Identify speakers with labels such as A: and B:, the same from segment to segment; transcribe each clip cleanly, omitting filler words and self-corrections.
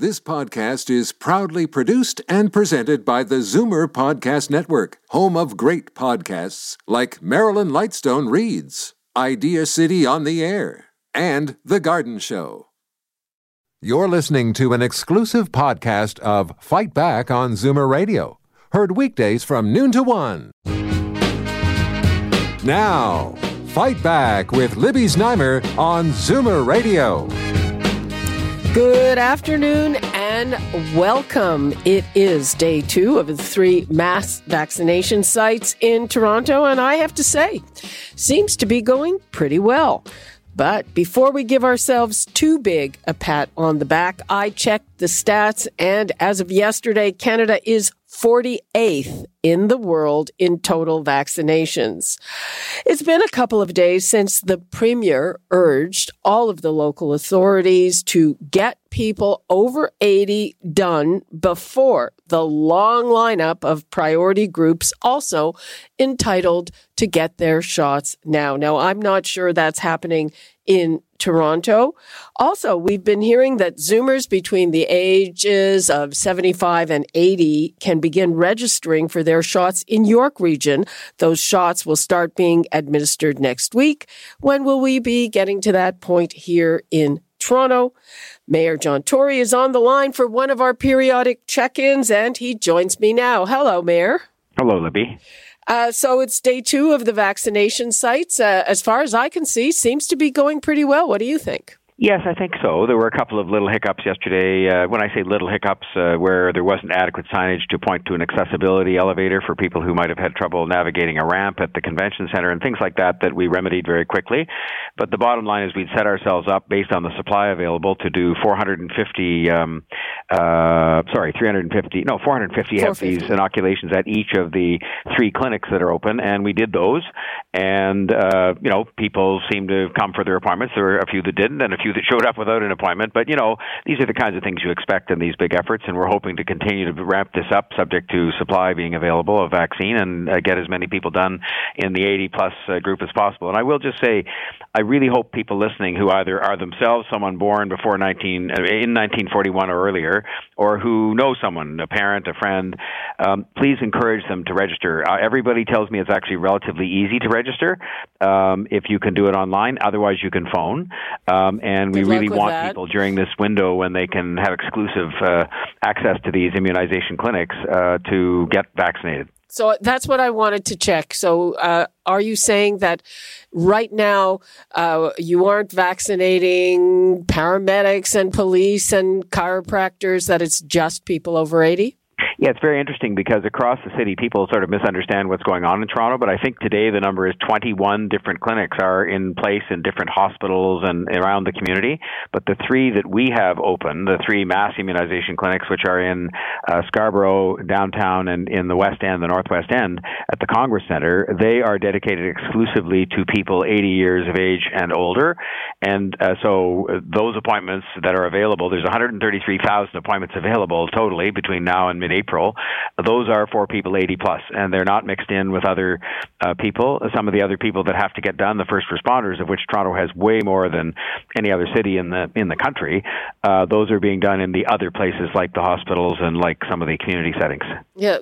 A: This podcast is proudly produced and presented by the Zoomer Podcast Network, home of great podcasts like Marilyn Lightstone Reads, Idea City on the Air, and The Garden Show. You're listening to an exclusive podcast of Fight Back on Zoomer Radio, heard weekdays from noon to 1. Now, Fight Back with Libby Znaimer on Zoomer Radio.
B: Good afternoon and welcome. It is day 2 of the 3 mass vaccination sites in Toronto, and I have to say, seems to be going pretty well. But before we give ourselves too big a pat on the back, I checked the stats, and as of yesterday, Canada is 48th in the world in total vaccinations. It's been a couple of days since the Premier urged all of the local authorities to get people over 80 done before the long lineup of priority groups also entitled to get their shots now. Now, I'm not sure that's happening in Toronto. Also, we've been hearing that Zoomers between the ages of 75 and 80 can begin registering for their shots in York Region. Those shots will start being administered next week. When will we be getting to that point here in Toronto? Mayor John Tory is on the line for one of our periodic check-ins, and he joins me now. Hello, Mayor.
C: Hello, Libby.
B: So it's day 2 of the vaccination sites. As far as I can see, seems to be going pretty well. What do you think?
C: Yes, I think so. There were a couple of little hiccups yesterday. When I say little hiccups, where there wasn't adequate signage to point to an accessibility elevator for people who might have had trouble navigating a ramp at the convention center and things like that we remedied very quickly. But the bottom line is we'd set ourselves up based on the supply available to do 450 of these inoculations at each of the 3 clinics that are open, and we did those. And, people seemed to come for their appointments. There were a few that didn't and a few that showed up without an appointment. But, these are the kinds of things you expect in these big efforts, and we're hoping to continue to ramp this up subject to supply being available of vaccine and get as many people done in the 80-plus group as possible. And I will just say, I really hope people listening who either are themselves someone born before in 1941 or earlier, or who know someone, a parent, a friend, please encourage them to register. Everybody tells me it's actually relatively easy to register if you can do it online. Otherwise, you can phone. And we really want people during this window when they can have exclusive access to these immunization clinics to get vaccinated.
B: So that's what I wanted to check. So are you saying that right now you aren't vaccinating paramedics and police and chiropractors, that it's just people over 80?
C: Yeah, it's very interesting because across the city, people sort of misunderstand what's going on in Toronto. But I think today the number is 21 different clinics are in place in different hospitals and around the community. But the 3 that we have open, the 3 mass immunization clinics, which are in Scarborough, downtown, and in the West End, the Northwest End, at the Congress Center, they are dedicated exclusively to people 80 years of age and older. And so those appointments that are available, there's 133,000 appointments available totally between now and mid-April. Those are for people 80 plus, and they're not mixed in with other people. Some of the other people that have to get done, the first responders, of which Toronto has way more than any other city in the country, those are being done in the other places like the hospitals and like some of the community settings.
B: Yeah,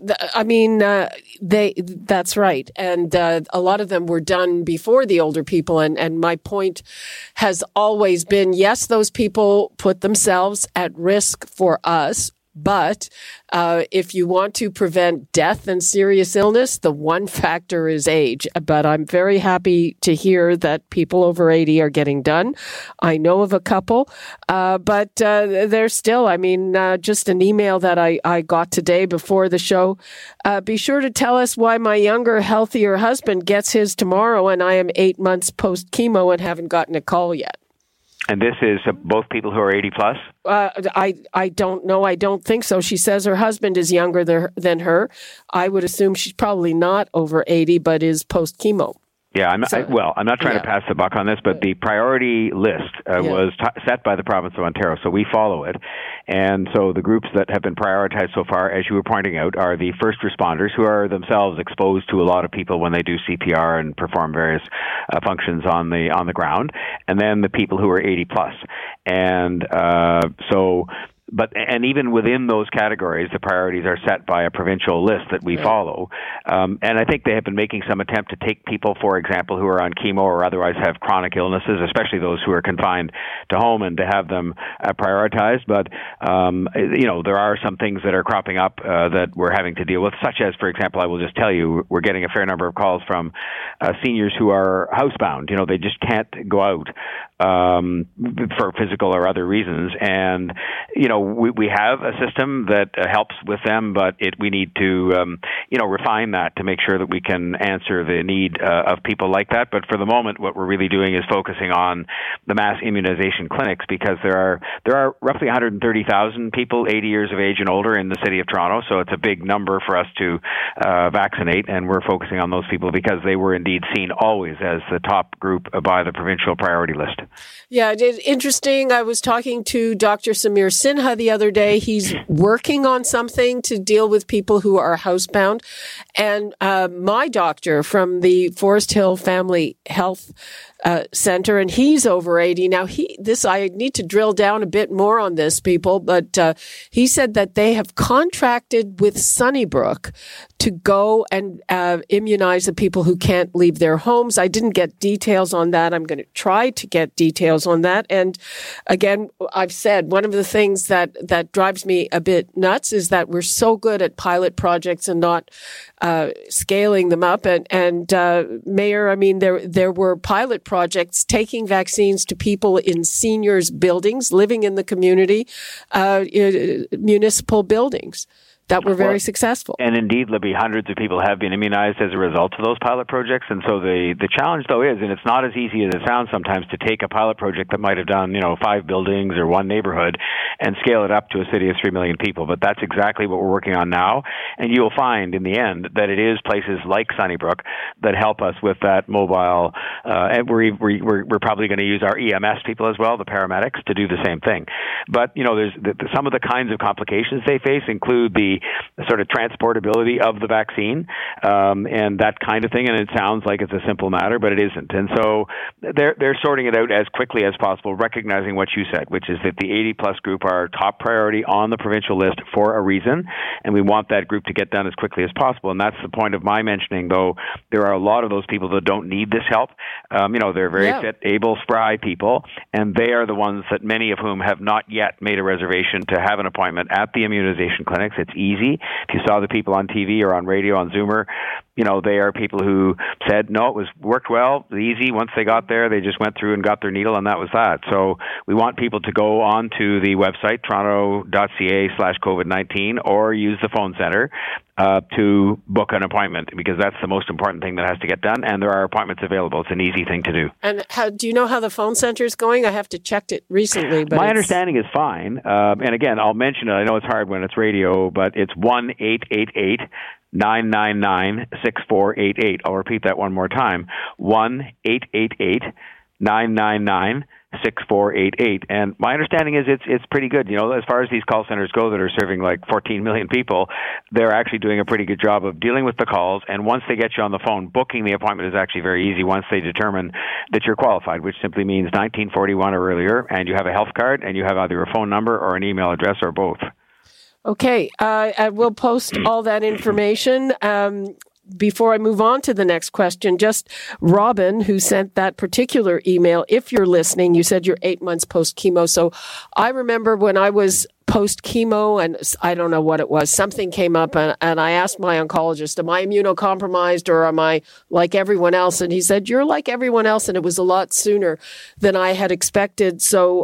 B: that's right. And a lot of them were done before the older people. And my point has always been, yes, those people put themselves at risk for us. But if you want to prevent death and serious illness, the one factor is age. But I'm very happy to hear that people over 80 are getting done. I know of a couple, but they're still, just an email that I got today before the show. Be sure to tell us why my younger, healthier husband gets his tomorrow and I am 8 months post-chemo and haven't gotten a call yet.
C: And this is both people who are 80 plus?
B: I don't know. I don't think so. She says her husband is younger than her. I would assume she's probably not over 80, but is post-chemo.
C: Yeah, I'm not trying to pass the buck on this, but the priority list was set by the province of Ontario, so we follow it. And so the groups that have been prioritized so far, as you were pointing out, are the first responders who are themselves exposed to a lot of people when they do CPR and perform various functions on the ground, and then the people who are 80 plus. And so And even within those categories, the priorities are set by a provincial list that we follow. And I think they have been making some attempt to take people, for example, who are on chemo or otherwise have chronic illnesses, especially those who are confined to home, and to have them prioritized. But, there are some things that are cropping up that we're having to deal with, such as, for example, I will just tell you, we're getting a fair number of calls from seniors who are housebound. They just can't go out for physical or other reasons. And, we have a system that helps with them, but we need to, refine that to make sure that we can answer the need of people like that. But for the moment, what we're really doing is focusing on the mass immunization clinics, because there are roughly 130,000 people 80 years of age and older in the city of Toronto. So it's a big number for us to vaccinate, and we're focusing on those people because they were indeed seen always as the top group by the provincial priority list.
B: Yeah, it's interesting. I was talking to Dr. Samir Sinha the other day. He's working on something to deal with people who are housebound. And my doctor from the Forest Hill Family Health Center, and he's over 80. Now, I need to drill down a bit more on this, people, but he said that they have contracted with Sunnybrook to go and immunize the people who can't leave their homes. I didn't get details on that. I'm going to try to get details on that. And again, I've said one of the things that drives me a bit nuts is that we're so good at pilot projects and not scaling them up. And Mayor, I mean, there were pilot projects taking vaccines to people in seniors' buildings, living in the community, municipal buildings, that were very successful.
C: And indeed, Libby, hundreds of people have been immunized as a result of those pilot projects. And so the challenge, though, is, and it's not as easy as it sounds sometimes, to take a pilot project that might have done, 5 buildings or one neighborhood and scale it up to a city of 3 million people. But that's exactly what we're working on now. And you'll find in the end that it is places like Sunnybrook that help us with that mobile. And we're probably going to use our EMS people as well, the paramedics, to do the same thing. But, there's some of the kinds of complications they face include the sort of transportability of the vaccine and that kind of thing. And it sounds like it's a simple matter, but it isn't. And so they're sorting it out as quickly as possible, recognizing what you said, which is that the 80-plus group are top priority on the provincial list for a reason, and we want that group to get done as quickly as possible. And that's the point of my mentioning, though, there are a lot of those people that don't need this help. They're very fit, able, spry people, and they are the ones that many of whom have not yet made a reservation to have an appointment at the immunization clinics. It's easy. If you saw the people on TV or on radio, on Zoomer, they are people who said, no, it worked well, easy. Once they got there, they just went through and got their needle, and that was that. So we want people to go on to the website, toronto.ca/COVID-19, or use the phone center to book an appointment, because that's the most important thing that has to get done, and there are appointments available. It's an easy thing to do.
B: And do you know how the phone center is going? I have to check it recently. But
C: my understanding is fine. And again, I'll mention it. I know it's hard when it's radio, but it's 1-888-999-6488. I'll repeat that one more time. 1-888-999-6488. And my understanding is it's pretty good. As far as these call centers go that are serving like 14 million people, they're actually doing a pretty good job of dealing with the calls. And once they get you on the phone, booking the appointment is actually very easy once they determine that you're qualified, which simply means 1941 or earlier, and you have a health card, and you have either a phone number or an email address or both.
B: Okay. I will post all that information. Before I move on to the next question, just Robin, who sent that particular email, if you're listening, you said you're 8 months post-chemo. So I remember when I was post-chemo, and I don't know what it was, something came up, and I asked my oncologist, am I immunocompromised or am I like everyone else? And he said, you're like everyone else, and it was a lot sooner than I had expected. So,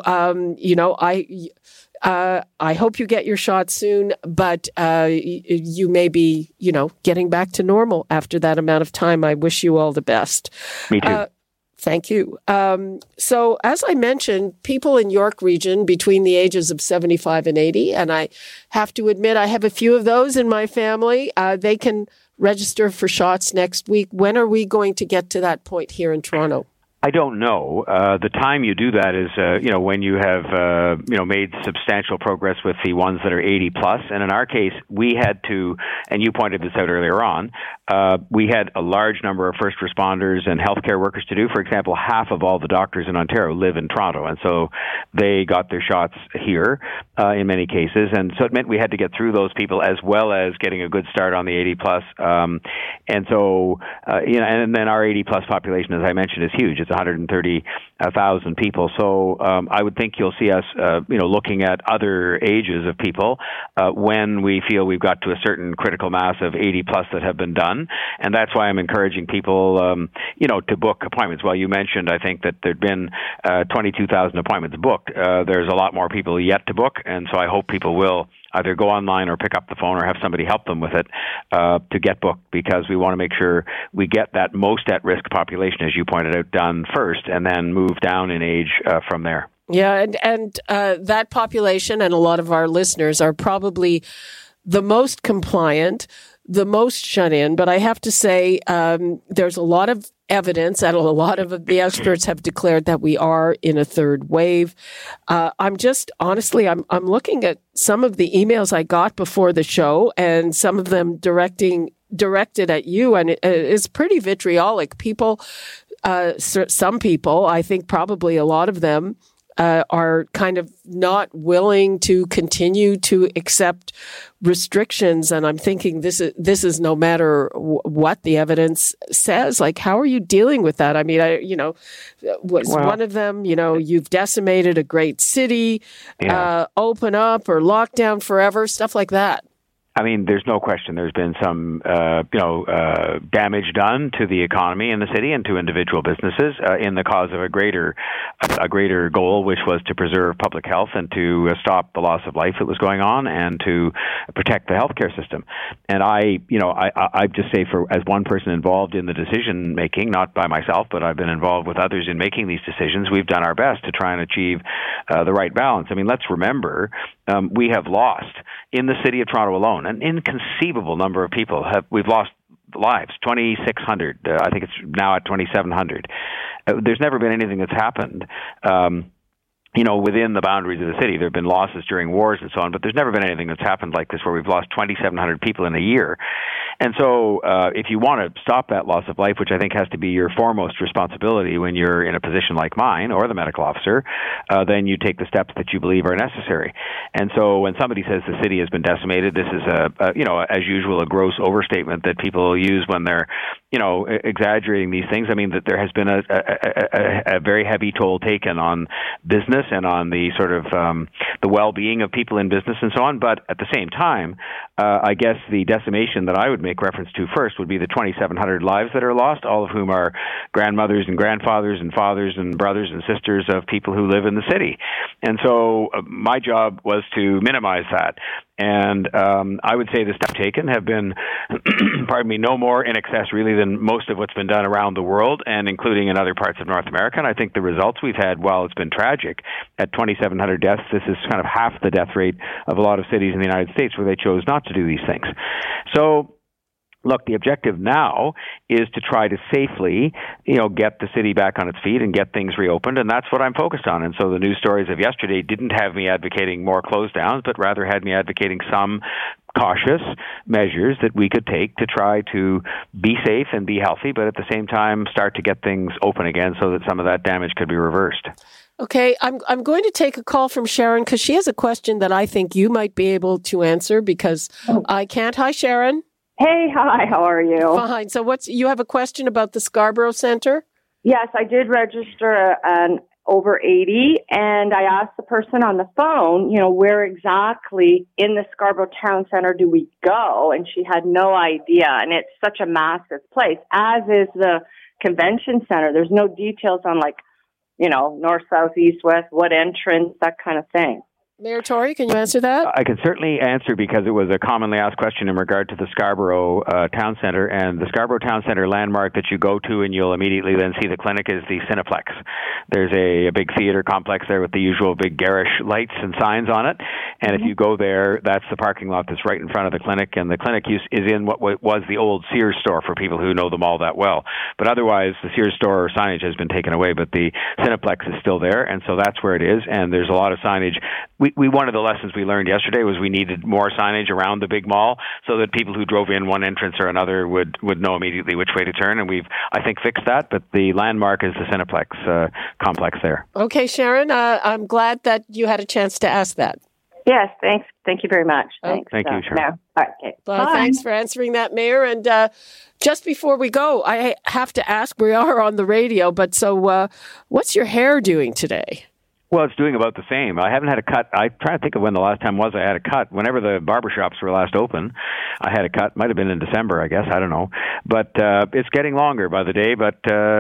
B: I hope you get your shot soon, but you may be, getting back to normal after that amount of time. I wish you all the best.
C: Me too.
B: Thank you. So as I mentioned, people in York Region between the ages of 75 and 80, and I have to admit I have a few of those in my family, they can register for shots next week. When are we going to get to that point here in Toronto?
C: I don't know. The time you do that is, when you have, made substantial progress with the ones that are 80 plus. And in our case, we had to, and you pointed this out earlier on, we had a large number of first responders and healthcare workers to do. For example, half of all the doctors in Ontario live in Toronto, and so they got their shots here in many cases. And so it meant we had to get through those people as well as getting a good start on the 80+. And so, and then our 80+ population, as I mentioned, is huge. It's 130,000 people. So I would think you'll see us, looking at other ages of people when we feel we've got to a certain critical mass of 80+ that have been done. And that's why I'm encouraging people, to book appointments. Well, you mentioned, I think, that there'd been 22,000 appointments booked. There's a lot more people yet to book, and so I hope people will either go online or pick up the phone or have somebody help them with it to get booked, because we want to make sure we get that most at-risk population, as you pointed out, done first, and then move down in age from there.
B: Yeah, and that population and a lot of our listeners are probably the most compliant, the most shut in. But I have to say, there's a lot of evidence, and a lot of the experts have declared that we are in a third wave. I'm looking at some of the emails I got before the show, and some of them directed at you, and it is pretty vitriolic. People, some people, I think probably a lot of them, are kind of not willing to continue to accept restrictions. And I'm thinking this is no matter what the evidence says. Like, how are you dealing with that? I mean, one of them, you've decimated a great city, open up or lock down forever, stuff like that.
C: I mean, there's no question there's been some, damage done to the economy in the city and to individual businesses in the cause of a greater goal, which was to preserve public health and to stop the loss of life that was going on and to protect the healthcare system. And I just say, as one person involved in the decision making, not by myself, but I've been involved with others in making these decisions, we've done our best to try and achieve the right balance. I mean, let's remember, we have lost in the city of Toronto alone an inconceivable number of people. We've lost lives, 2,600. I think it's now at 2,700. There's never been anything that's happened within the boundaries of the city. There have been losses during wars and so on, but there's never been anything that's happened like this where we've lost 2,700 people in a year. And so if you want to stop that loss of life, which I think has to be your foremost responsibility when you're in a position like mine or the medical officer, then you take the steps that you believe are necessary. And so when somebody says the city has been decimated, this is as usual, a gross overstatement that people use when they're, exaggerating these things. I mean, that there has been a very heavy toll taken on business and on the sort of the well-being of people in business and so on. But at the same time, I guess the decimation that I would make reference to first would be the 2,700 lives that are lost, all of whom are grandmothers and grandfathers and fathers and brothers and sisters of people who live in the city. And so my job was to minimize that. And I would say the steps taken have been, no more in excess really than most of what's been done around the world, and including in other parts of North America. And I think the results we've had, while it's been tragic, at 2,700 deaths, this is kind of half the death rate of a lot of cities in the United States where they chose not to do these things. So, look, the objective now is to try to safely, get the city back on its feet and get things reopened, and that's what I'm focused on. And so the news stories of yesterday didn't have me advocating more close downs, but rather had me advocating some cautious measures that we could take to try to be safe and be healthy, but at the same time start to get things open again so that some of that damage could be reversed.
B: Okay, I'm going to take a call from Sharon because she has a question that I think you might be able to answer because I can't. Hi, Sharon.
D: Hey, hi, how are you?
B: Fine. So you have a question about the Scarborough Centre?
D: Yes, I did register an over 80, and I asked the person on the phone, where exactly in the Scarborough Town Centre do we go? And she had no idea, and it's such a massive place, as is the convention center. There's no details on, north, south, east, west, what entrance, that kind of thing.
B: Mayor Tory, can you answer that?
C: I can certainly answer because it was a commonly asked question in regard to the Scarborough Town Centre. And the Scarborough Town Centre landmark that you go to and you'll immediately then see the clinic is the Cineplex. There's a big theater complex there with the usual big garish lights and signs on it. And if you go there, that's the parking lot that's right in front of the clinic. And the clinic is in what was the old Sears store for people who know them all that well. But otherwise, the Sears store signage has been taken away, but the Cineplex is still there. And so that's where it is. And there's a lot of signage. one of the lessons we learned yesterday was we needed more signage around the big mall so that people who drove in one entrance or another would know immediately which way to turn. And we've, I think, fixed that. But the landmark is the Cineplex complex there.
B: Okay, Sharon, I'm glad that you had a chance to ask that.
D: Yes, thanks. Thank you very much. Thanks.
C: Thank you, Sharon.
D: No. All right, okay.
B: Well, thanks for answering that, Mayor. And just before we go, I have to ask, we are on the radio, but so what's your hair doing today?
C: Well, it's doing about the same. I haven't had a cut. I try to think of when the last time was I had a cut. Whenever the barbershops were last open, I had a cut. Might have been in December, I guess. I don't know. But it's getting longer by the day. But,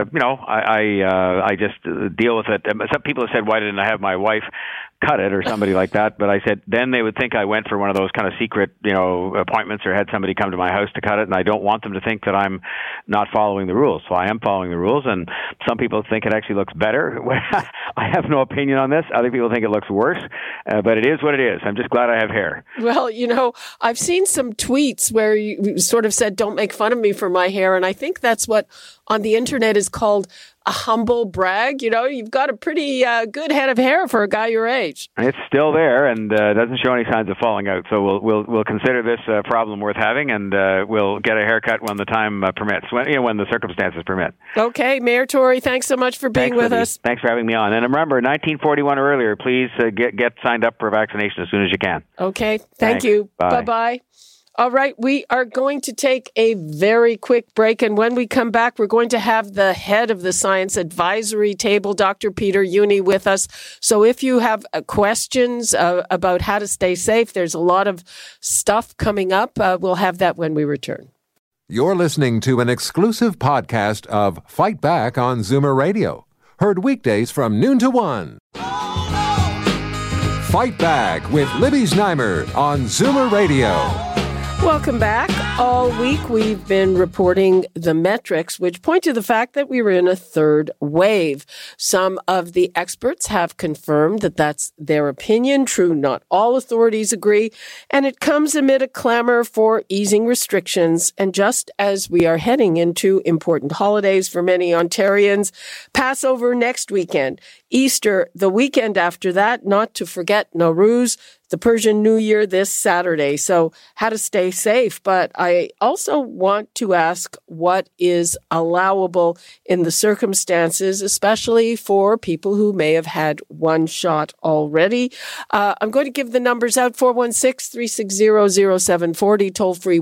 C: I just deal with it. Some people have said, why didn't I have my wife cut it or somebody like that? But I said, then they would think I went for one of those kind of secret, appointments or had somebody come to my house to cut it. And I don't want them to think that I'm not following the rules. So I am following the rules. And some people think it actually looks better. I have no opinion on this. Other people think it looks worse, but it is what it is. I'm just glad I have hair. Well,
B: I've seen some tweets where you sort of said, don't make fun of me for my hair. And I think that's what on the internet is called a humble brag. You've got a pretty good head of hair for a guy your age.
C: It's still there and doesn't show any signs of falling out. So we'll consider this a problem worth having, and we'll get a haircut when the time permits, when the circumstances permit.
B: Okay, Mayor Tory, thanks so much for being with us.
C: Thanks for having me on. And remember, 1941 or earlier, please get signed up for vaccination as soon as you can.
B: Okay, thank you. Bye-bye. All right, we are going to take a very quick break, and when we come back, we're going to have the head of the Science Advisory Table, Dr. Peter Jüni, with us. So if you have questions about how to stay safe, there's a lot of stuff coming up. We'll have that when we return.
A: You're listening to an exclusive podcast of Fight Back on Zoomer Radio. Heard weekdays from noon to 1. Fight Back with Libby Znaimer on Zoomer Radio.
B: Welcome back. All week we've been reporting the metrics which point to the fact that we were in a third wave. Some of the experts have confirmed that that's their opinion. True, not all authorities agree. And it comes amid a clamor for easing restrictions. And just as we are heading into important holidays for many Ontarians, Passover next weekend, Easter the weekend after that, not to forget Nowruz, the Persian New Year this Saturday. So how to stay safe. But I also want to ask what is allowable in the circumstances, especially for people who may have had one shot already. I'm going to give the numbers out: 416-360-0740, toll free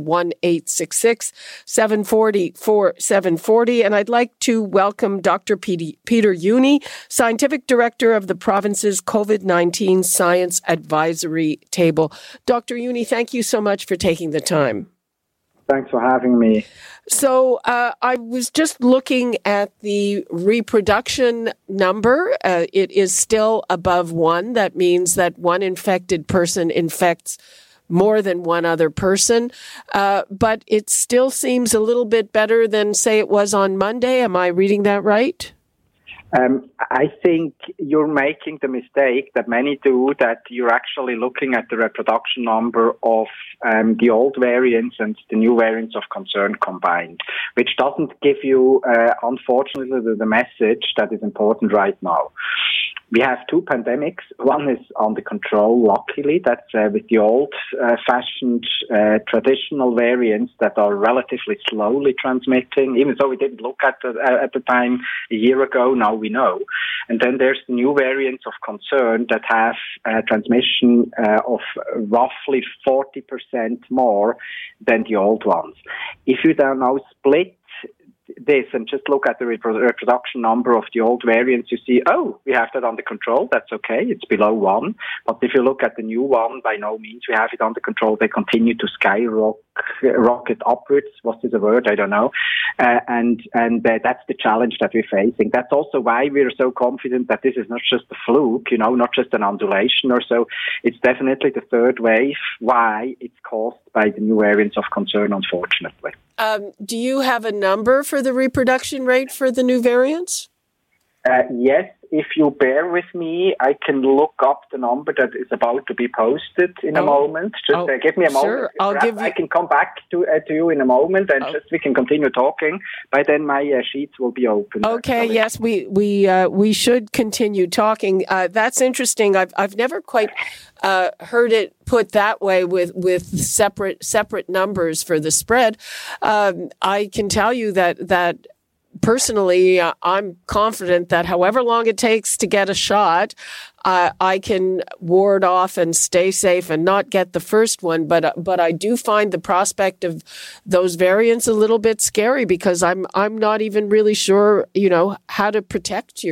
B: 1-866-740-4740. And I'd like to welcome Dr. Peter Jüni, Scientific Director of the province's COVID-19 Science Advisory Table. Dr. Jüni, thank you so much for taking the time.
E: Thanks for having me.
B: So I was just looking at the reproduction number. It is still above 1. That means that one infected person infects more than one other person. But it still seems a little bit better than, say, it was on Monday. Am I reading that right?
E: I think you're making the mistake that many do, that you're actually looking at the reproduction number of the old variants and the new variants of concern combined, which doesn't give you, unfortunately, the message that is important right now. We have two pandemics. One is under control, luckily. That's with the old-fashioned traditional variants that are relatively slowly transmitting, even though we didn't look at the time a year ago. Now we know. And then there's the new variants of concern that have transmission of roughly 40% more than the old ones. If you then now split this and just look at the reproduction number of the old variants, you see, we have that under control. That's okay. It's below 1. But if you look at the new one, by no means we have it under control. They continue to skyrocket upwards. What is the word? I don't know. And that's the challenge that we're facing. That's also why we're so confident that this is not just a fluke, not just an undulation or so. It's definitely the third wave. Why? It's caused by the new variants of concern, unfortunately.
B: Do you have a number for the reproduction rate for the new variants?
E: Yes, if you bear with me, I can look up the number that is about to be posted in a moment. Just give me a moment.
B: Sure,
E: I can come back to you in a moment, and just we can continue talking. By then, my sheets will be open.
B: Okay.
E: Actually.
B: Yes, we should continue talking. That's interesting. I've never quite heard it put that way with separate numbers for the spread. I can tell you that personally, I'm confident that however long it takes to get a shot, I can ward off and stay safe and not get the first one. But I do find the prospect of those variants a little bit scary because I'm not even really sure, how to protect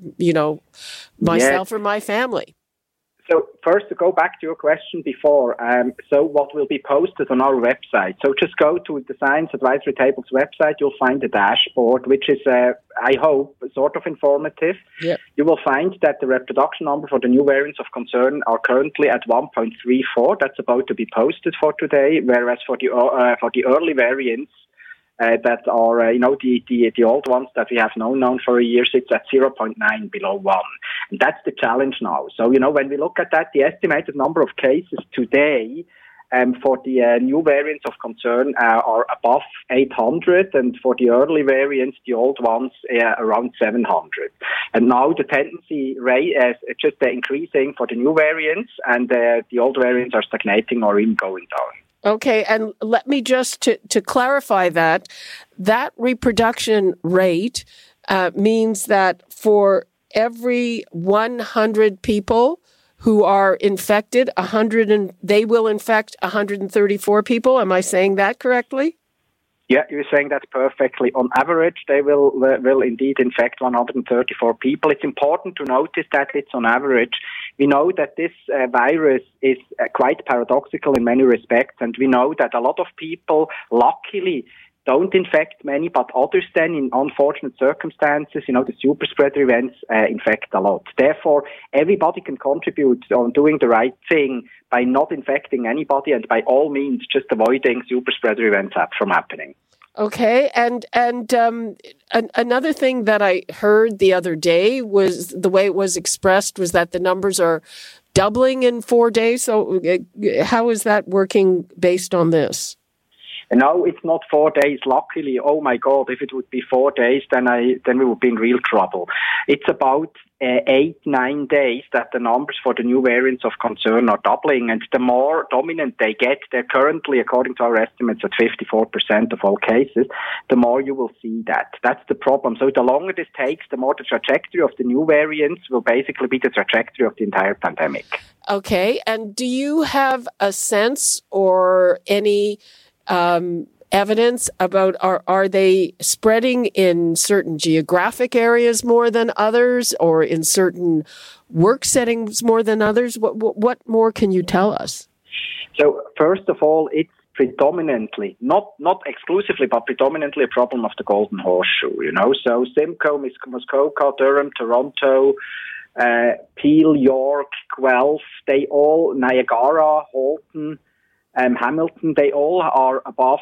B: myself or my family.
E: So first, to go back to your question before, so what will be posted on our website? So just go to the Science Advisory Table's website. You'll find a dashboard, which is, I hope, sort of informative. Yep. You will find that the reproduction number for the new variants of concern are currently at 1.34. That's about to be posted for today, whereas for the early variants, that are, the old ones that we have known for a year, it's at 0.9 below 1. And that's the challenge now. So, when we look at that, the estimated number of cases today for the new variants of concern are above 800, and for the early variants, the old ones, around 700. And now the tendency rate is just increasing for the new variants, and the old variants are stagnating or even going down.
B: Okay, and let me just to clarify that reproduction rate means that for every 100 people who are infected, they will infect 134 people. Am I saying that correctly?
E: Yeah, you're saying that perfectly. On average, they will indeed infect 134 people. It's important to notice that it's on average. We know that this virus is quite paradoxical in many respects, and we know that a lot of people, luckily, don't infect many, but others then, in unfortunate circumstances, the super spreader events infect a lot. Therefore, everybody can contribute on doing the right thing by not infecting anybody and by all means just avoiding super spreader events from happening.
B: Okay, and another thing that I heard the other day was the way it was expressed was that the numbers are doubling in 4 days. So how is that working based on this?
E: No, it's not 4 days, luckily. Oh my God, if it would be 4 days, then we would be in real trouble. It's about 8-9 days that the numbers for the new variants of concern are doubling, and the more dominant they get, they're currently, according to our estimates, at 54% of all cases, the more you will see that. That's the problem. So the longer this takes, the more the trajectory of the new variants will basically be the trajectory of the entire pandemic.
B: Okay, and do you have a sense or any evidence about are they spreading in certain geographic areas more than others, or in certain work settings more than others? What more can you tell us?
E: So first of all, it's predominantly, not exclusively, but predominantly a problem of the Golden Horseshoe. So Simcoe, Muskoka, Durham, Toronto, Peel, York, Guelph, Niagara, Halton, Hamilton, they all are above,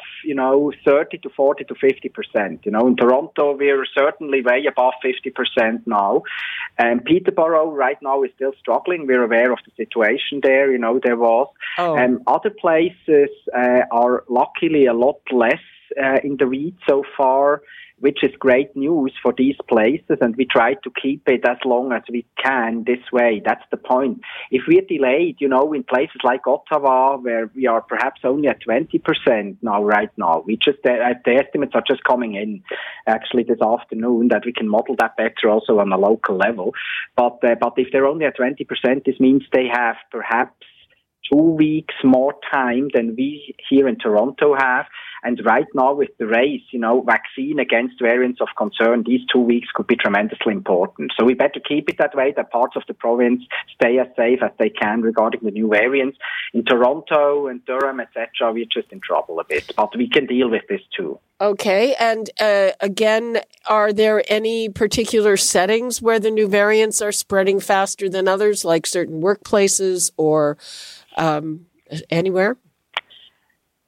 E: 30 to 40 to 50%. In Toronto, we're certainly way above 50% now. Peterborough right now is still struggling. We're aware of the situation there. There was. Other places are luckily a lot less in the weeds so far, which is great news for these places, and we try to keep it as long as we can this way. That's the point. If we're delayed, in places like Ottawa, where we are perhaps only at 20% right now, the estimates are just coming in actually this afternoon that we can model that better also on a local level. But if they're only at 20%, this means they have perhaps 2 weeks more time than we here in Toronto have. And right now with the race, vaccine against variants of concern, these 2 weeks could be tremendously important. So we better keep it that way, that parts of the province stay as safe as they can regarding the new variants. In Toronto and Durham, etc., we're just in trouble a bit, but we can deal with this too.
B: Okay. And again, are there any particular settings where the new variants are spreading faster than others, like certain workplaces or anywhere?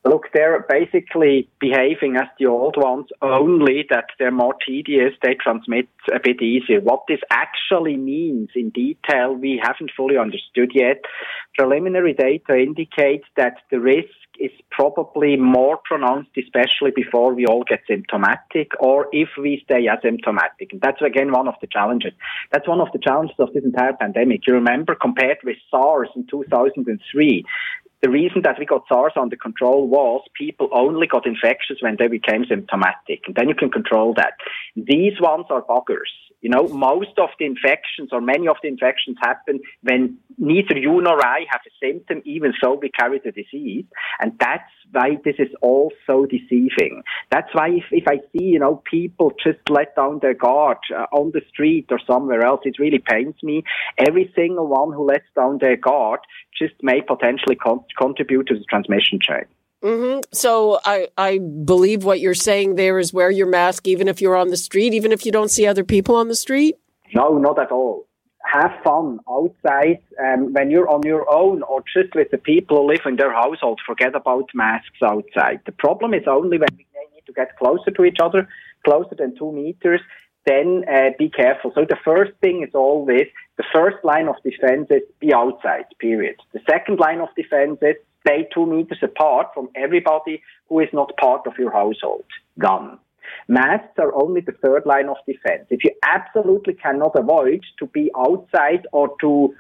E: Look, they're basically behaving as the old ones, only that they're more tedious, they transmit a bit easier. What this actually means in detail, we haven't fully understood yet. Preliminary data indicates that the risk is probably more pronounced, especially before we all get symptomatic or if we stay asymptomatic. And that's, again, one of the challenges. That's one of the challenges of this entire pandemic. You remember, compared with SARS in 2003, the reason that we got SARS under control was people only got infectious when they became symptomatic. And then you can control that. These ones are buggers. You know, most of the infections or many of the infections happen when neither you nor I have a symptom, even so we carry the disease. And that's why this is all so deceiving. That's why if I see, you know, people just let down their guard on the street or somewhere else, it really pains me. Every single one who lets down their guard just may potentially contribute to the transmission chain.
B: Mm-hmm. So I believe what you're saying there is wear your mask even if you're on the street, even if you don't see other people on the street?
E: No, not at all. Have fun outside when you're on your own or just with the people who live in their household. Forget about masks outside. The problem is only when we need to get closer to each other, closer than 2 meters, then be careful. So the first thing is always, the first line of defense is be outside, period. The second line of defense is stay 2 meters apart from everybody who is not part of your household. Done. Masks are only the third line of defense. If you absolutely cannot avoid to be outside or to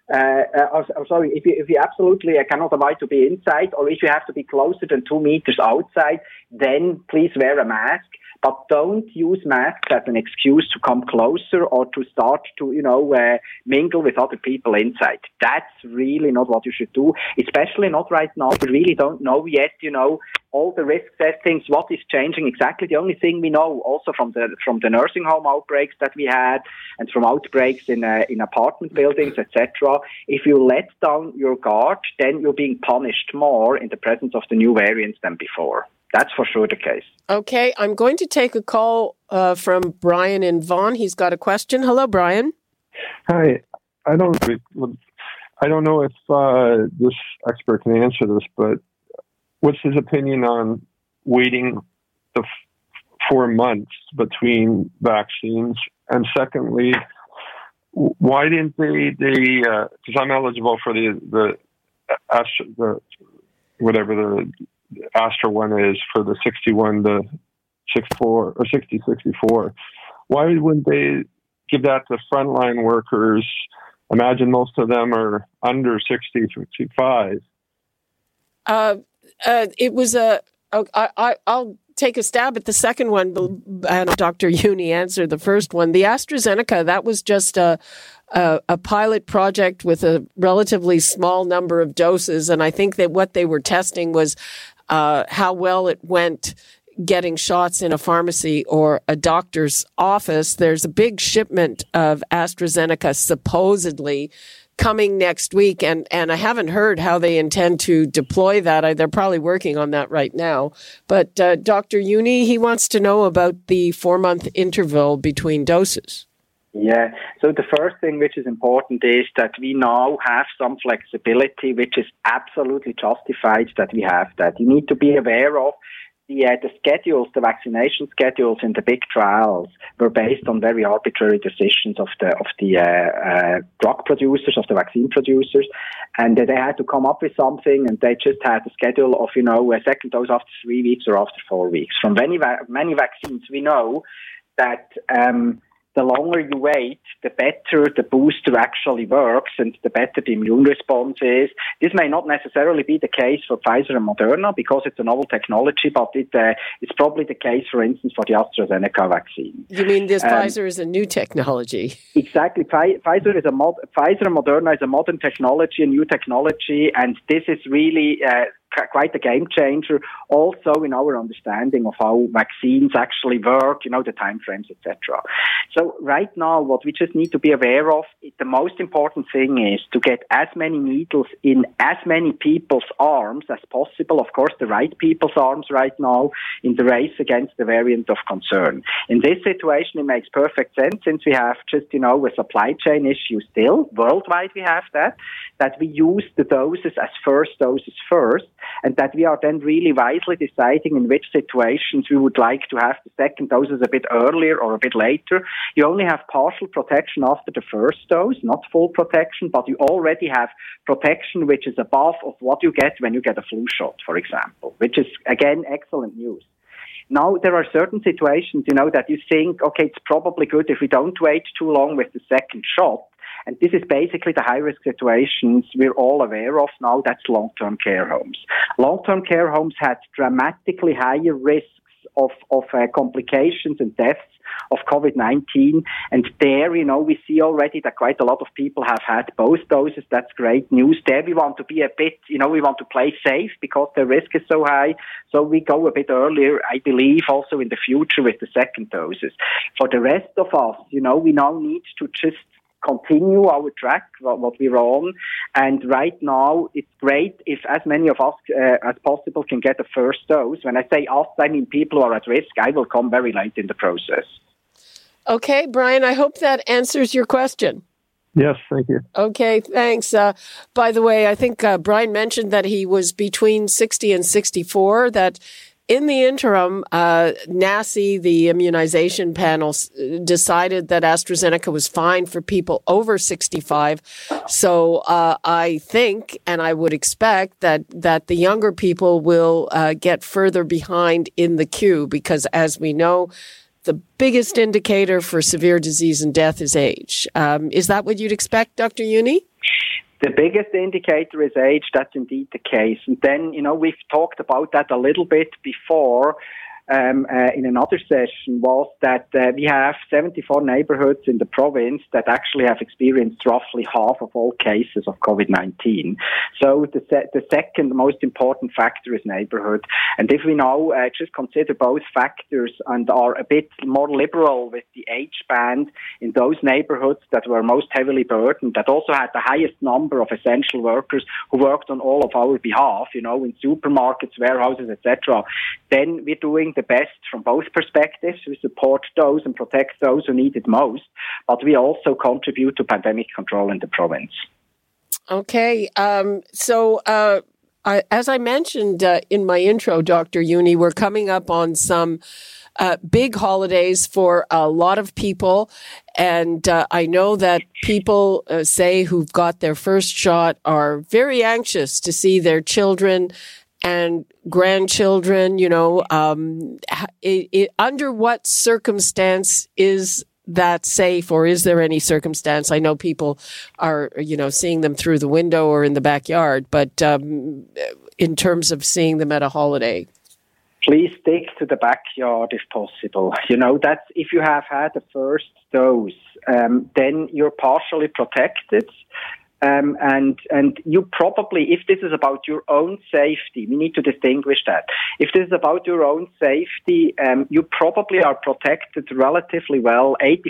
E: if you absolutely cannot avoid to be inside, or if you have to be closer than 2 meters outside, then please wear a mask. But don't use masks as an excuse to come closer or to start to, mingle with other people inside. That's really not what you should do, especially not right now. We really don't know yet, all the risk settings, what is changing exactly. The only thing we know also from the nursing home outbreaks that we had and from outbreaks in apartment buildings, etc. If you let down your guard, then you're being punished more in the presence of the new variants than before. That's for sure the case. Okay,
B: I'm going to take a call from Brian in Vaughan. He's got a question. Hello, Brian.
F: Hi. I don't know if this expert can answer this, but what's his opinion on waiting the 4 months between vaccines? And secondly, why didn't they because I'm eligible for the Astra one is for the 61 to 64 or 60-64. Why wouldn't they give that to frontline workers? Imagine most of them are under 60-65.
B: It was I'll take a stab at the second one, and Dr. Uni answered the first one. The AstraZeneca, that was just a pilot project with a relatively small number of doses, and I think that what they were testing was how well it went getting shots in a pharmacy or a doctor's office. There's a big shipment of AstraZeneca supposedly coming next week, and I haven't heard how they intend to deploy that. They're probably working on that right now. But Dr. Uni, he wants to know about the 4-month interval between doses.
E: Yeah, so the first thing which is important is that we now have some flexibility, which is absolutely justified that we have that. You need to be aware of the schedules, the vaccination schedules in the big trials were based on very arbitrary decisions of the drug producers, of the vaccine producers, and they had to come up with something, and they just had a schedule of, a second dose after 3 weeks or after 4 weeks. From many vaccines, we know that the longer you wait, the better the booster actually works and the better the immune response is. This may not necessarily be the case for Pfizer and Moderna because it's a novel technology, but it's probably the case, for instance, for the AstraZeneca vaccine.
B: You mean this Pfizer is a new technology?
E: Exactly. Pfizer and Moderna is a modern technology, a new technology, and this is really quite a game changer also in our understanding of how vaccines actually work, the time frames, etc. So right now, what we just need to be aware of, the most important thing is to get as many needles in as many people's arms as possible. Of course, the right people's arms right now in the race against the variant of concern. In this situation, it makes perfect sense since we have just, a supply chain issue still. Worldwide, we have that we use the doses as first doses first. and that we are then really wisely deciding in which situations we would like to have the second doses a bit earlier or a bit later. You only have partial protection after the first dose, not full protection, but you already have protection which is above of what you get when you get a flu shot, for example, which is, again, excellent news. Now, there are certain situations, that you think, okay, it's probably good if we don't wait too long with the second shot. And this is basically the high-risk situations we're all aware of now. That's long-term care homes. Long-term care homes had dramatically higher risks of complications and deaths of COVID-19. And there, we see already that quite a lot of people have had both doses. That's great news. There we want to be a bit, we want to play safe because the risk is so high. So we go a bit earlier, I believe, also in the future with the second doses. For the rest of us, we now need to just continue our track, what we're on. And right now, it's great if as many of us as possible can get a first dose. When I say us, I mean people who are at risk. I will come very late in the process.
B: Okay, Brian, I hope that answers your question.
F: Yes, thank you.
B: Okay, thanks. By the way, I think Brian mentioned that he was between 60 and 64, that in the interim, NACI, the immunization panel, decided that AstraZeneca was fine for people over 65. So I think, and I would expect, that the younger people will get further behind in the queue because, as we know, the biggest indicator for severe disease and death is age. Is that what you'd expect, Dr. Juni?
E: The biggest indicator is age. That's indeed the case. And then, we've talked about that a little bit before in another session, was that we have 74 neighborhoods in the province that actually have experienced roughly half of all cases of COVID-19. So the second most important factor is neighborhood. And if we now just consider both factors and are a bit more liberal with the age band in those neighborhoods that were most heavily burdened, that also had the highest number of essential workers who worked on all of our behalf, in supermarkets, warehouses, etc., then we're doing the best from both perspectives. We support those and protect those who need it most, but we also contribute to pandemic control in the province.
B: Okay. As I mentioned in my intro, Dr. Juni, we're coming up on some big holidays for a lot of people. And I know that people say who've got their first shot are very anxious to see their children and grandchildren, under what circumstance is that safe, or is there any circumstance? I know people are, seeing them through the window or in the backyard, but in terms of seeing them at a holiday.
E: Please stick to the backyard if possible. That's if you have had the first dose, then you're partially protected. And you probably, if this is about your own safety, we need to distinguish that. If this is about your own safety, you probably are protected relatively well,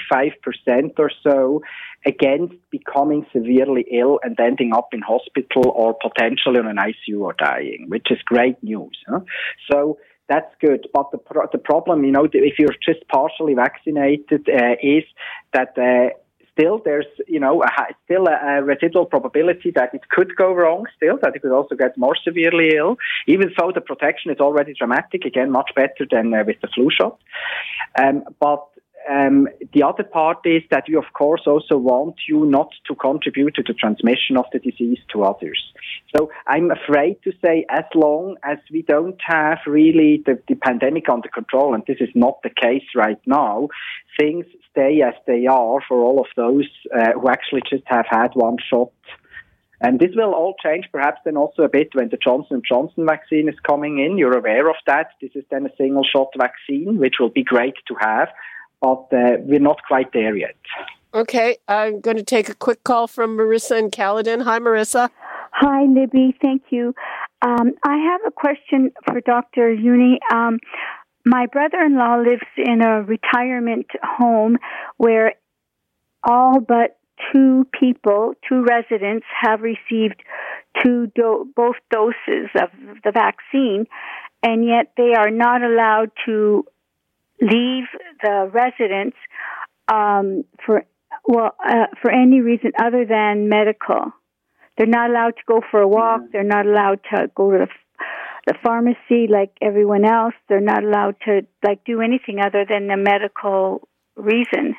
E: 85% or so, against becoming severely ill and ending up in hospital or potentially on an ICU or dying, which is great news. So that's good. But the problem, if you're just partially vaccinated, is that still there's, still a residual probability that it could go wrong still, that it could also get more severely ill, even though the protection is already dramatic, again, much better than with the flu shot. But the other part is that we, of course, also want you not to contribute to the transmission of the disease to others. So I'm afraid to say, as long as we don't have really the pandemic under control, and this is not the case right now, things stay as they are for all of those who actually just have had one shot. And this will all change perhaps then also a bit when the Johnson & Johnson vaccine is coming in. You're aware of that. This is then a single-shot vaccine, which will be great to have, but we're not quite there yet.
B: Okay, I'm going to take a quick call from Marissa in Caledon. Hi, Marissa.
G: Hi, Libby. Thank you. I have a question for Dr. Juni. My brother-in-law lives in a retirement home where all but two residents have received both doses of the vaccine, and yet they are not allowed to leave the residence for any reason other than medical. They're not allowed to go for a walk. They're not allowed to go to the pharmacy, like everyone else, they're not allowed to do anything other than the medical reason.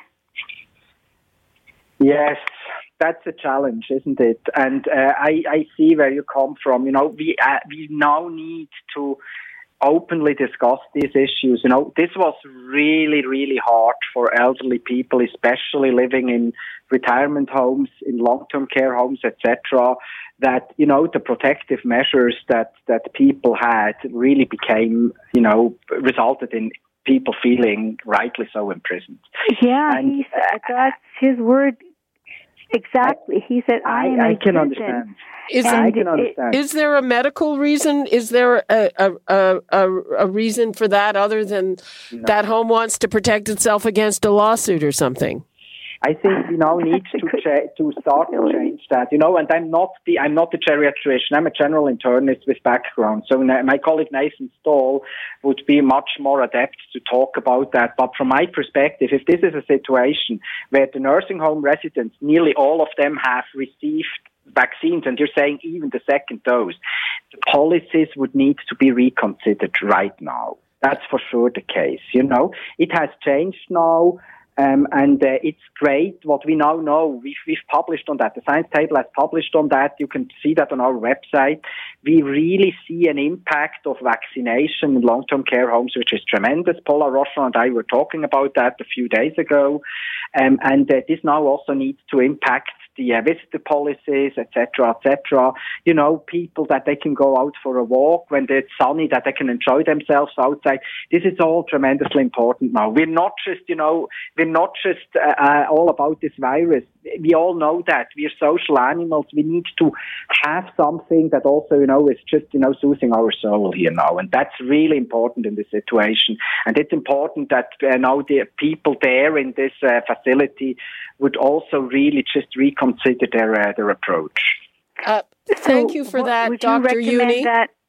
E: Yes, that's a challenge, isn't it? And I see where you come from. We now need to openly discuss these issues. This was really, really hard for elderly people, especially living in retirement homes, in long-term care homes, etc. That, the protective measures that people had really became, resulted in people feeling rightly so imprisoned.
G: Yeah, and that's his word. Exactly. He said, I can
E: understand.
B: Is there a medical reason? Is there a reason for that other than that home wants to protect itself against a lawsuit or something?
E: I think we now need to start to change that, and I'm not a geriatrician. I'm a general internist with background. So my colleague Nathan Stahl would be much more adept to talk about that. But from my perspective, if this is a situation where the nursing home residents, nearly all of them have received vaccines, and you're saying even the second dose, the policies would need to be reconsidered right now. That's for sure the case. It has changed now. And it's great what we now know. We've published on that. The Science Table has published on that. You can see that on our website. We really see an impact of vaccination in long-term care homes, which is tremendous. Paula Rochon and I were talking about that a few days ago. And this now also needs to impact the visitor policies, etc., etc. People that they can go out for a walk when it's sunny, that they can enjoy themselves outside. This is all tremendously important now. We're not just all about this virus. We all know that we are social animals. We need to have something that also, is just, soothing our soul here now. And that's really important in this situation. And it's important that now the people there in this facility would also really just reconsider their approach.
B: Thank you for that, Dr. Juni.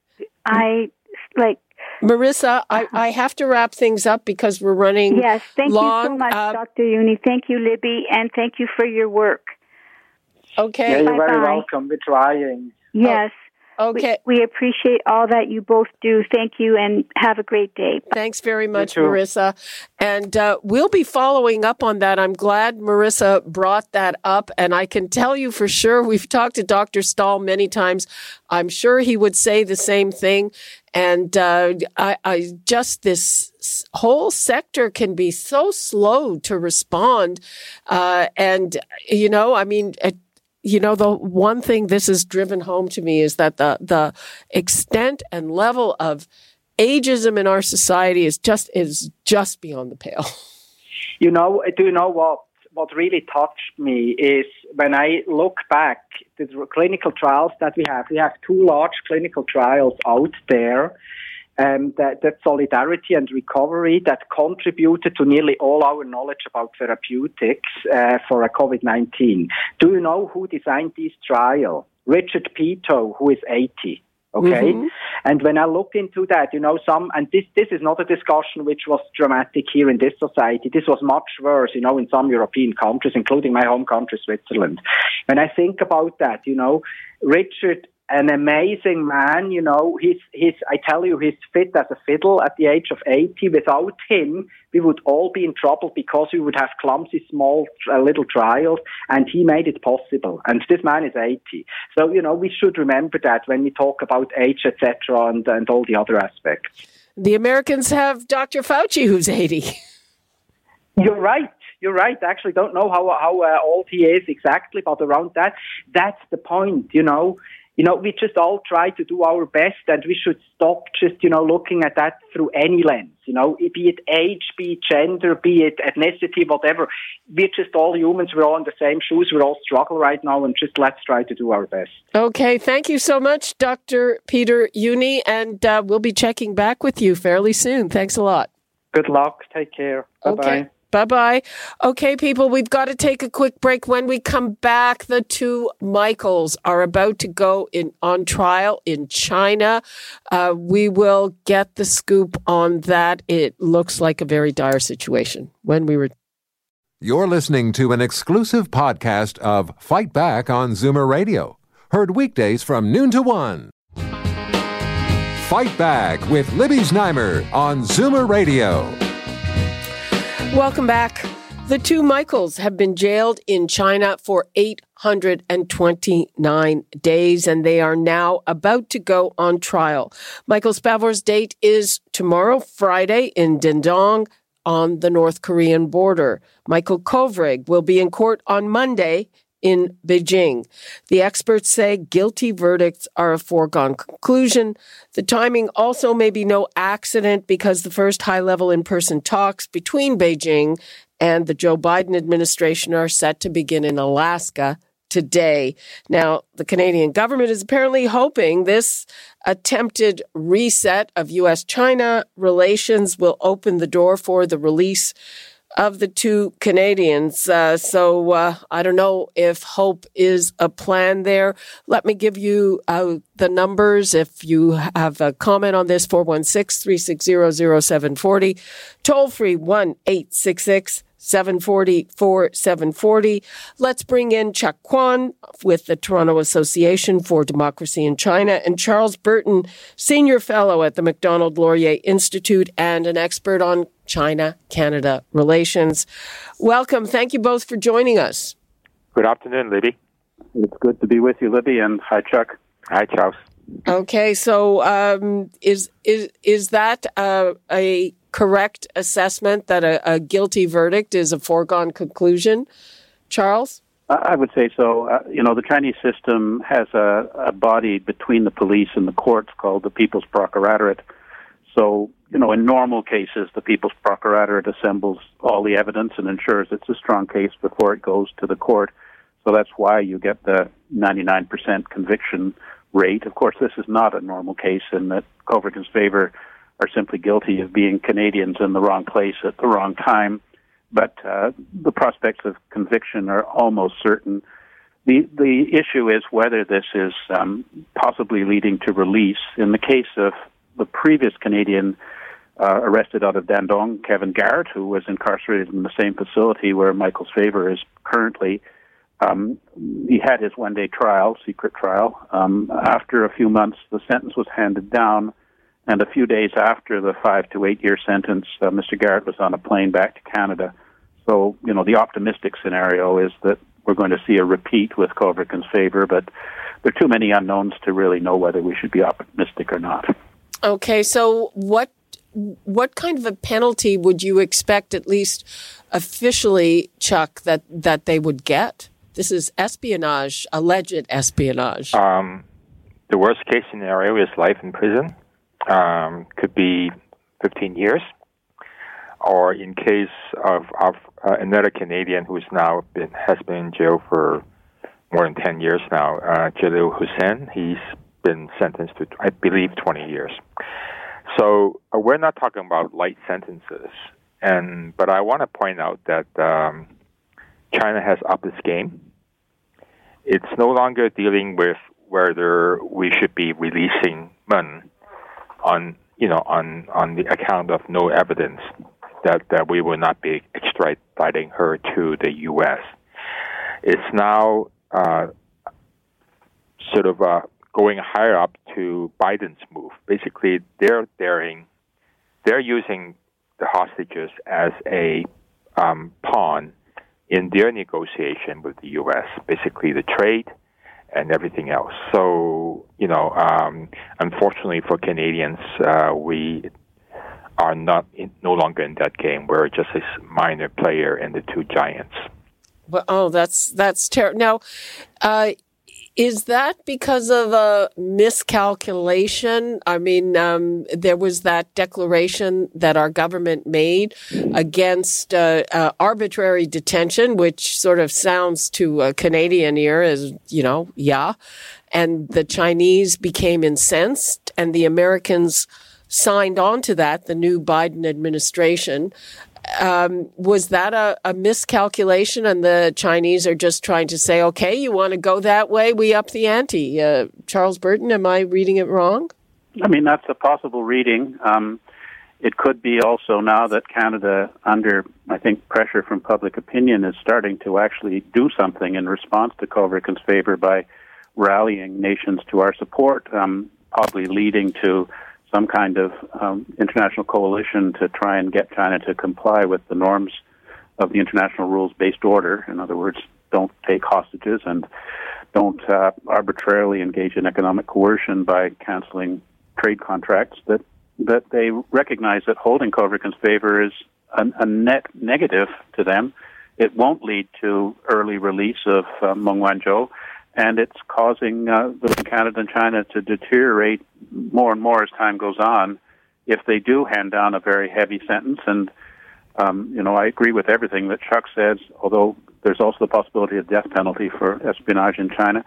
B: Marissa, I have to wrap things up because we're running long.
G: Yes, thank you so much, Dr. Juni. Thank you, Libby, and thank you for your work.
B: Okay.
E: Yeah, you're very welcome. We're trying.
G: Yes.
B: Okay.
G: We appreciate all that you both do. Thank you, and have a great day.
B: Thanks very much, Marissa. And we'll be following up on that. I'm glad Marissa brought that up, and I can tell you for sure, we've talked to Dr. Stahl many times. I'm sure he would say the same thing. And I just, this whole sector can be so slow to respond. The one thing this has driven home to me is that the extent and level of ageism in our society is just beyond the pale.
E: Do you know what really touched me is when I look back the clinical trials that we have. We have 2 large clinical trials out there. That Solidarity and Recovery that contributed to nearly all our knowledge about therapeutics for COVID-19. Do you know who designed this trial? Richard Peto, who is 80. Okay. Mm-hmm. And when I look into that, and this is not a discussion which was dramatic here in this society. This was much worse, in some European countries, including my home country, Switzerland. When I think about that, Richard, an amazing man, I tell you, he's fit as a fiddle at the age of 80. Without him, we would all be in trouble because we would have clumsy, small, little trials, and he made it possible. And this man is 80. So, we should remember that when we talk about age, etc., and all the other aspects.
B: The Americans have Dr. Fauci, who's 80.
E: You're right. I actually don't know how old he is exactly, but around that, that's the point, we just all try to do our best, and we should stop just, looking at that through any lens, be it age, be it gender, be it ethnicity, whatever. We're just all humans. We're all in the same shoes. We're all struggle right now, and just let's try to do our best. Okay.
B: Thank you so much, Dr. Peter Juni, and we'll be checking back with you fairly soon. Thanks a lot.
E: Good luck. Take care. Bye-bye.
B: Okay. Bye-bye. Okay, people, we've got to take a quick break. When we come back, the 2 Michaels are about to go on trial in China. We will get the scoop on that. It looks like a very dire situation.
A: You're listening to an exclusive podcast of Fight Back on Zoomer Radio. Heard weekdays from noon to 1. Fight Back with Libby Znaimer on Zoomer Radio.
B: Welcome back. The two Michaels have been jailed in China for 829 days, and they are now about to go on trial. Michael Spavor's date is tomorrow, Friday, in Dandong on the North Korean border. Michael Kovrig will be in court on Monday in Beijing. The experts say guilty verdicts are a foregone conclusion. The timing also may be no accident because the first high-level in-person talks between Beijing and the Joe Biden administration are set to begin in Alaska today. Now, the Canadian government is apparently hoping this attempted reset of U.S.-China relations will open the door for the release of the two Canadians. So I don't know if hope is a plan there. Let me give you the numbers if you have a comment on this. 416-360-0740. Toll free 1-866-740-4740. Let's bring in Chuck Kwan with the Toronto Association for Democracy in China and Charles Burton, Senior Fellow at the Macdonald-Laurier Institute and an expert on China-Canada relations. Welcome. Thank you both for joining us.
H: Good afternoon, Libby.
I: It's good to be with you, Libby, and hi, Chuck.
H: Hi, Charles.
B: Okay, so is that a correct assessment that a guilty verdict is a foregone conclusion, Charles?
I: I would say so. The Chinese system has a body between the police and the courts called the People's Procuratorate. So, in normal cases, the People's Procuratorate assembles all the evidence and ensures it's a strong case before it goes to the court. So that's why you get the 99% conviction rate. Of course, this is not a normal case in that Kovrig and Spavor are simply guilty of being Canadians in the wrong place at the wrong time. But the prospects of conviction are almost certain. The issue is whether this is possibly leading to release. In the case of the previous Canadian arrested out of Dandong, Kevin Garrett, who was incarcerated in the same facility where Michael Spavor is currently, he had his one-day trial, secret trial. After a few months, the sentence was handed down, and a few days after the 5 to 8 year sentence, Mr. Garrett was on a plane back to Canada. So, the optimistic scenario is that we're going to see a repeat with Kovrig and Spavor, but there are too many unknowns to really know whether we should be optimistic or not.
B: Okay, so what kind of a penalty would you expect, at least officially, Chuck, that they would get? This is espionage, alleged espionage.
H: The worst case scenario is life in prison. Could be 15 years. Or in case of another Canadian who's now has been in jail for more than 10 years now, Jalil Hussain, he's been sentenced to, I believe, 20 years. So we're not talking about light sentences. But I want to point out that China has upped its game. It's no longer dealing with whether we should be releasing Meng on the account of no evidence that we will not be extraditing her to the U.S. It's now going higher up to Biden's move. Basically, they're using the hostages as a pawn in their negotiation with the U.S., basically the trade and everything else. So, unfortunately for Canadians, we are no longer in that game. We're just a minor player in the two giants.
B: Well, that's terrible. Now, is that because of a miscalculation? I mean, there was that declaration that our government made against arbitrary detention, which sort of sounds to a Canadian ear as, yeah. And the Chinese became incensed, and the Americans signed on to that, the new Biden administration. Was that a miscalculation, and the Chinese are just trying to say, okay, you want to go that way, we up the ante? Charles Burton, am I reading it wrong?
I: I mean, that's a possible reading. It could be also now that Canada, under, I think, pressure from public opinion, is starting to actually do something in response to Kovrig and Spavor by rallying nations to our support, probably leading to some kind of international coalition to try and get China to comply with the norms of the international rules-based order. In other words, don't take hostages and don't arbitrarily engage in economic coercion by canceling trade contracts, that they recognize that holding Kovriken's favor is a net negative to them. It won't lead to early release of Meng Wanzhou, and it's causing Canada and China to deteriorate more and more as time goes on if they do hand down a very heavy sentence. And, I agree with everything that Chuck says, although there's also the possibility of death penalty for espionage in China.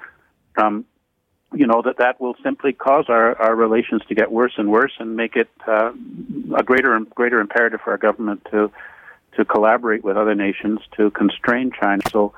I: That will simply cause our relations to get worse and worse and make it a greater and greater imperative for our government to collaborate with other nations to constrain China. So,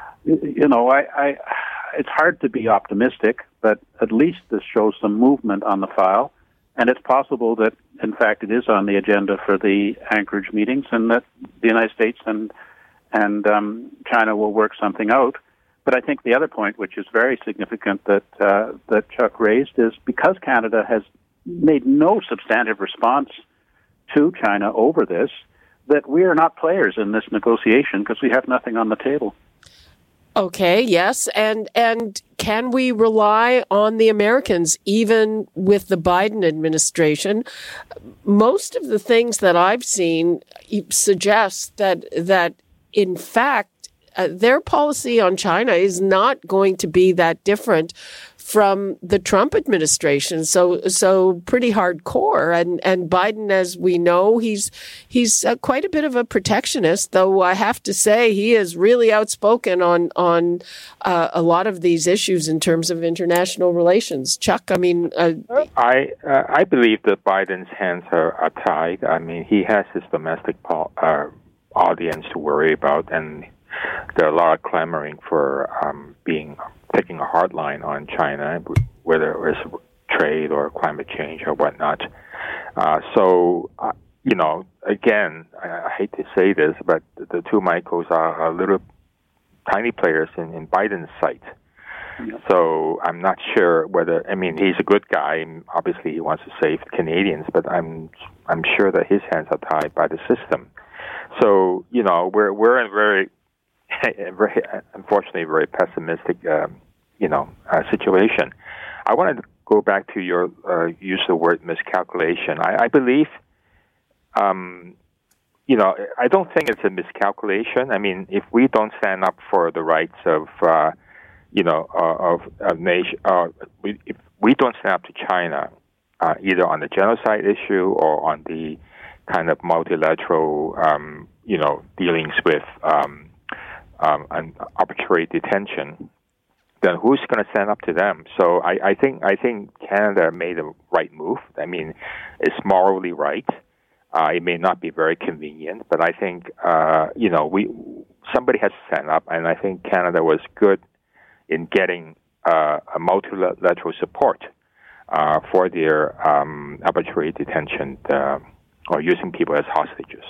I: it's hard to be optimistic, but at least this shows some movement on the file. And it's possible that, in fact, it is on the agenda for the Anchorage meetings and that the United States and China will work something out. But I think the other point, which is very significant that Chuck raised, is because Canada has made no substantive response to China over this, that we are not players in this negotiation because we have nothing on the table.
B: Okay, yes. And can we rely on the Americans, even with the Biden administration? Most of the things that I've seen suggest that in fact, their policy on China is not going to be that different from the Trump administration. So pretty hardcore. And Biden, as we know, he's quite a bit of a protectionist, though I have to say he is really outspoken on a lot of these issues in terms of international relations. Chuck, I mean,
H: I believe that Biden's hands are tied. I mean, he has his domestic audience to worry about, and there are a lot of clamoring for taking a hard line on China, whether it was trade or climate change or whatnot. Again, I hate to say this, but the two Michaels are little tiny players in Biden's sight. Yeah. So I'm not sure whether, I mean, he's a good guy. Obviously, he wants to save Canadians, but I'm sure that his hands are tied by the system. So, we're in very unfortunately, very pessimistic, situation. I wanted to go back to your use of the word miscalculation. I believe, I don't think it's a miscalculation. I mean, if we don't stand up for the rights of, of nation, if we don't stand up to China, either on the genocide issue or on the kind of multilateral, dealings with an arbitrary detention, then who's going to stand up to them? So I think Canada made the right move. I mean, it's morally right. It may not be very convenient, but I think somebody has to stand up, and I think Canada was good in getting a multilateral support for their arbitrary detention or using people as hostages.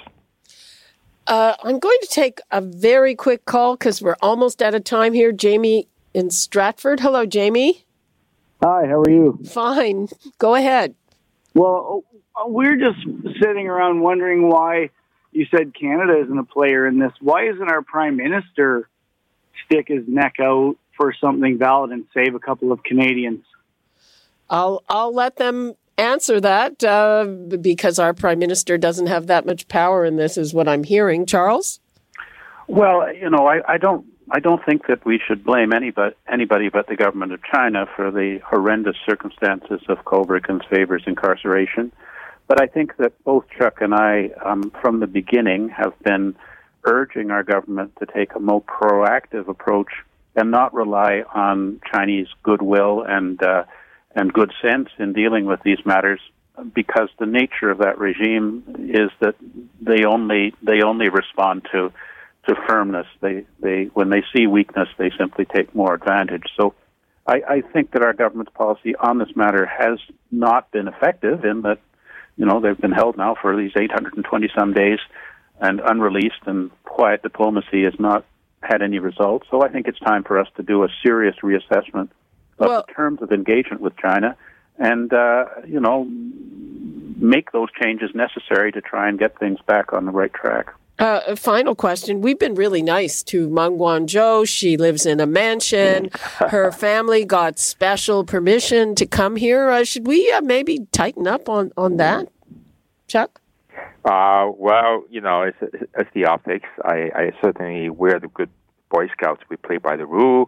B: I'm going to take a very quick call because we're almost out of time here. Jamie in Stratford. Hello, Jamie.
J: Hi, how are you?
B: Fine. Go ahead.
J: Well, we're just sitting around wondering why you said Canada isn't a player in this. Why isn't our Prime Minister stick his neck out for something valid and save a couple of Canadians?
B: I'll let them answer that because our Prime Minister doesn't have that much power in this, is what I'm hearing. Charles?
I: Well, I don't think that we should blame anybody but the government of China for the horrendous circumstances of Kovriken's favor's incarceration. But I think that both Chuck and I, from the beginning, have been urging our government to take a more proactive approach and not rely on Chinese goodwill and good sense in dealing with these matters, because the nature of that regime is that they only respond to firmness. They when they see weakness, they simply take more advantage. So I think that our government's policy on this matter has not been effective in that, they've been held now for these 820-some days and unreleased, and quiet diplomacy has not had any results. So I think it's time for us to do a serious reassessment of the terms of engagement with China and, make those changes necessary to try and get things back on the right track.
B: A final question. We've been really nice to Meng Wanzhou. She lives in a mansion. Her family got special permission to come here. Should we maybe tighten up on that, Chuck?
H: Well, it's the optics. I certainly wear the good Boy Scouts. We play by the rule.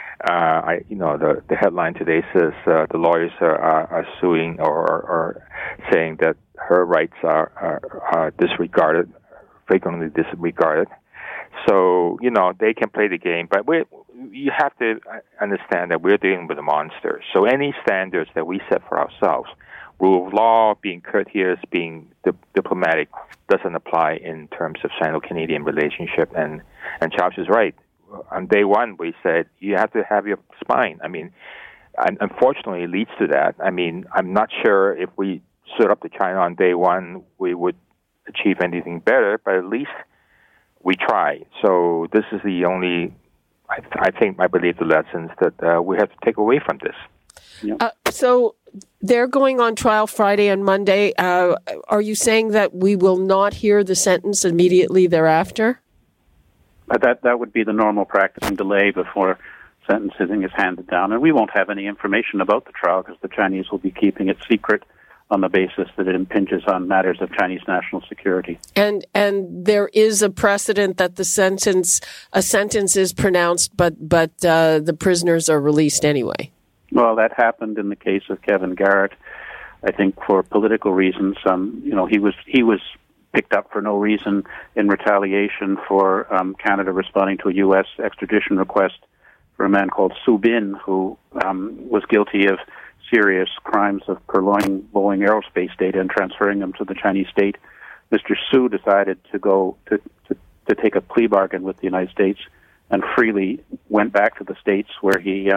H: The headline today says the lawyers are suing or saying that her rights are disregarded, frequently disregarded. So, they can play the game, but you have to understand that we're dealing with a monster. So any standards that we set for ourselves, rule of law, being courteous, being diplomatic, doesn't apply in terms of Sino-Canadian relationship. And Charles is right. On day one, we said, you have to have your spine. I mean, and unfortunately, it leads to that. I mean, I'm not sure if we stood up to China on day one, we would achieve anything better, but at least we try. So this is the only, I believe, the lessons that we have to take away from this.
I: Yeah.
B: So they're going on trial Friday and Monday. Are you saying that we will not hear the sentence immediately thereafter?
I: That would be the normal practice and delay before sentencing is handed down. And we won't have any information about the trial because the Chinese will be keeping it secret on the basis that it impinges on matters of Chinese national security.
B: And there is a precedent that a sentence is pronounced, but the prisoners are released anyway.
I: Well, that happened in the case of Kevin Garrett. I think for political reasons, he was picked up for no reason in retaliation for Canada responding to a U.S. extradition request for a man called Su Bin, who was guilty of serious crimes of purloining Boeing aerospace data and transferring them to the Chinese state. Mr. Su decided to go to take a plea bargain with the United States and freely went back to the States where he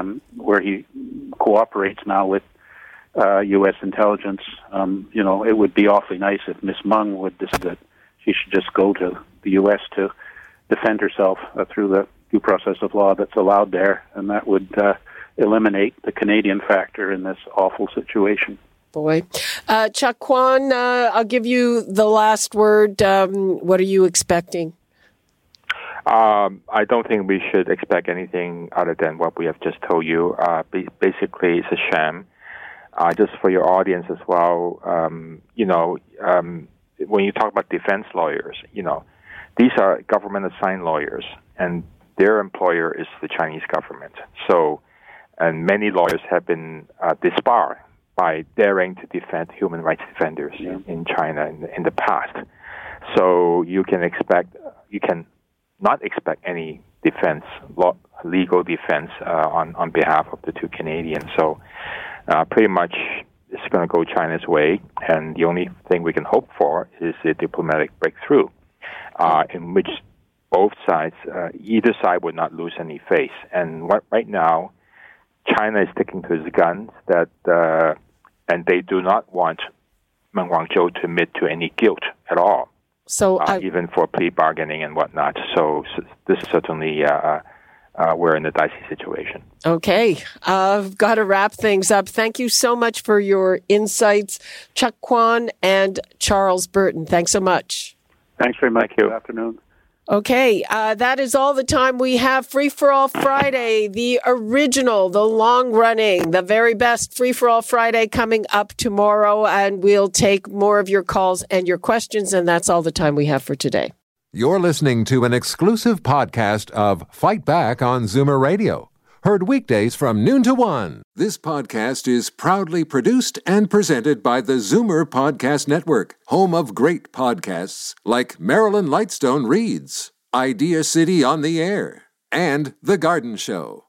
I: cooperates now with U.S. intelligence. It would be awfully nice if Miss Meng would decide that she should just go to the U.S. to defend herself through the due process of law that's allowed there, and that would eliminate the Canadian factor in this awful situation.
B: Boy. Chuck Kwan, I'll give you the last word. What are you expecting?
H: I don't think we should expect anything other than what we have just told you. Basically, it's a sham. Just for your audience as well, when you talk about defense lawyers, these are government-assigned lawyers, and their employer is the Chinese government. So, and many lawyers have been disbarred by daring to defend human rights defenders in China in the past. So you can not expect any defense, legal defense on behalf of the two Canadians. So pretty much it's going to go China's way, and the only thing we can hope for is a diplomatic breakthrough in which both sides, either side would not lose any face. And right now, China is sticking to its guns and they do not want Meng Wanzhou to admit to any guilt at all.
B: So
H: even for plea bargaining and whatnot. So this is certainly we're in a dicey situation.
B: Okay. I've got to wrap things up. Thank you so much for your insights, Chuck Kwan and Charles Burton. Thanks so much.
I: Thanks very much.
H: Thank you.
I: Good afternoon.
B: Okay, that is all the time we have. Free for All Friday, the original, the long-running, the very best Free for All Friday coming up tomorrow, and we'll take more of your calls and your questions, and that's all the time we have for today.
A: You're listening to an exclusive podcast of Fight Back on Zoomer Radio. Heard weekdays from noon to 1. This podcast is proudly produced and presented by the Zoomer Podcast Network, home of great podcasts like Marilyn Lightstone Reads, Idea City on the Air, and The Garden Show.